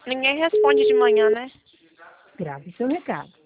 Ninguém responde de manhã, né? Grave seu recado.